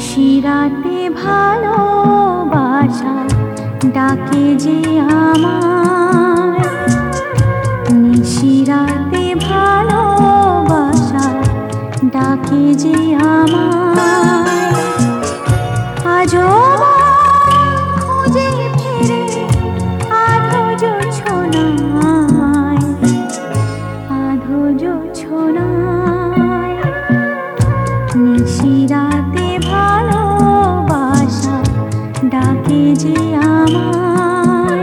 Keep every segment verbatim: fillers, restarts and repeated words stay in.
নিশিরাতে ভালোবাসা ডাকে যে আমার, নিশিরাতে ভালোবাসা ডাকে যে আমার। আজও খুঁজে ফিরে আধো জোছনায়, আধো জোছনায়। নিশিরাতে ভালোবাসা ডাকে যে আমায়,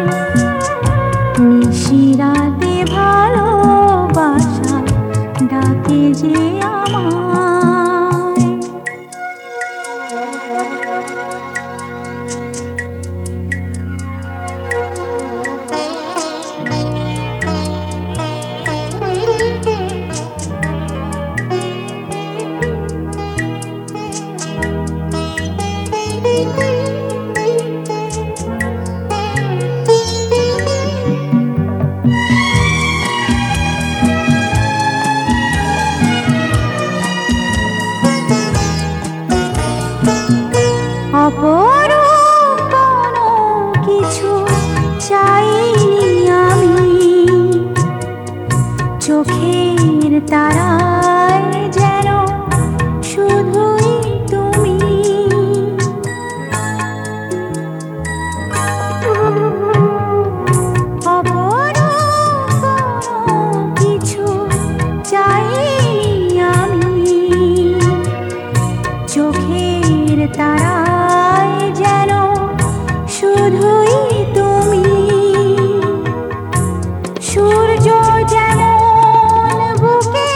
নিশিরাতে ভালোবাসা ডাকে যে আমায়। অপরূপ কোনো কিছু চাইনি আমি, চোখের তারায় যেন শুধুই তুমি। অপরূপ কোনো কিছু চাইনি আমি, চোখের তারায় যেন শুধুই তুমি। সূর্য যেমন বুকে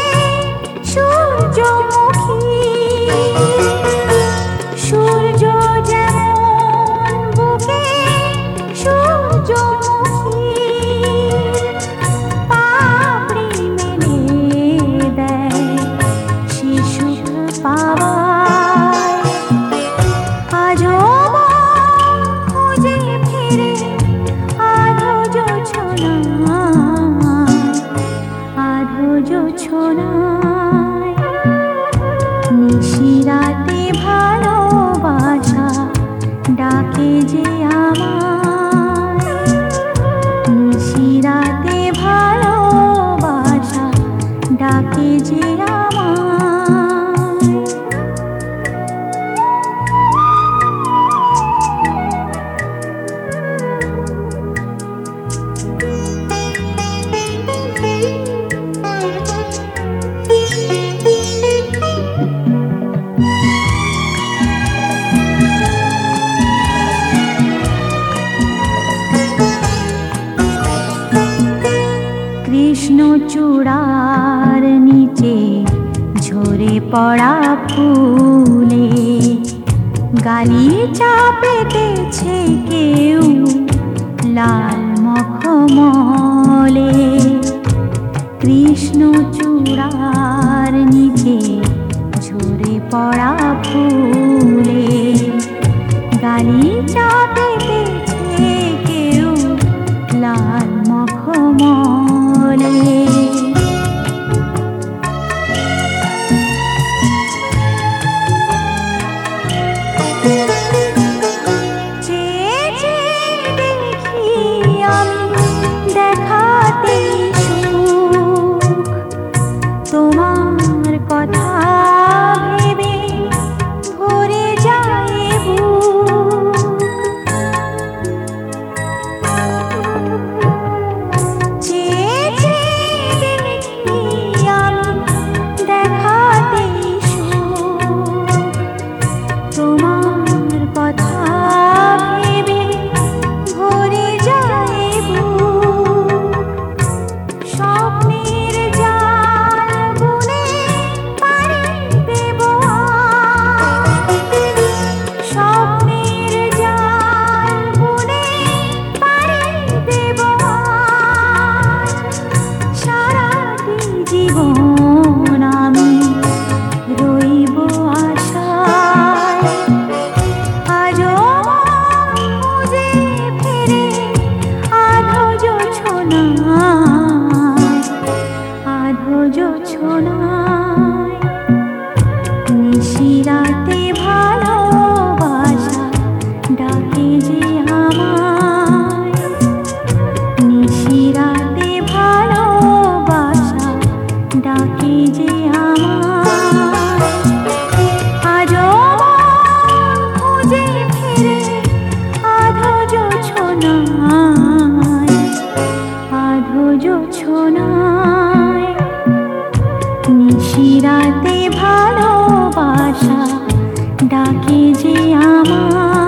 সূর্যমুখী, সূর্য যেমন বুকে সূর্যমুখী, পাপড়ি মেলে দেয় সে সুখ পাওয়ায়। আজও খুঁজে ফিরে আধো জোছনায়, আধো জোছনায়। নিশিরাতে ভালোবাসা ডাকে যে আমায়, নিশিরাতে ভালোবাসা ডাকে যে আমায়। কৃষ্ণচূড়ার নিচে ঝরে পড়া ফুলে গালিচা পেতেছে কেউ লাল মখমলে। কৃষ্ণচূড়ার নিচে ঝরে পড়া ফুলে গালিচা পেতেছে কেউ লাল মখমলে। চেয়ে চেয়ে দেখি আমি দেখাতে সুখ, তোমার কথা ভেবে নিরাতে ভালোবাসা ডাকে যে আমার।